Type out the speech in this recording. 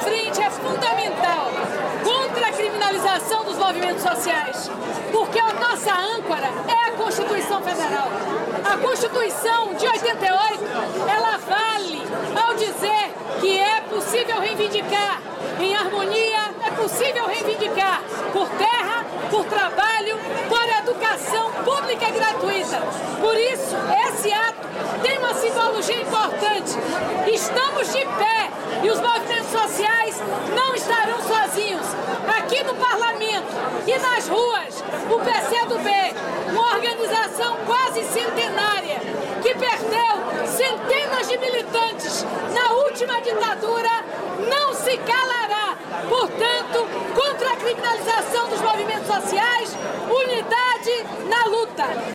frente é fundamental contra a criminalização dos movimentos sociais, porque a nossa âncora é a Constituição Federal. A Constituição de 88, ela vale ao dizer que é possível reivindicar em harmonia, é possível reivindicar por terra, por trabalho, por educação pública e gratuita. Por isso, esse ato tem uma simbologia importante. Estamos de pé e os movimentos sociais não estarão sozinhos. Aqui no parlamento e nas ruas, o PCdoB, uma organização quase centenária que perdeu centenas de militantes na última ditadura, não se calará. Portanto, contra a criminalização dos movimentos sociais, unidade na luta.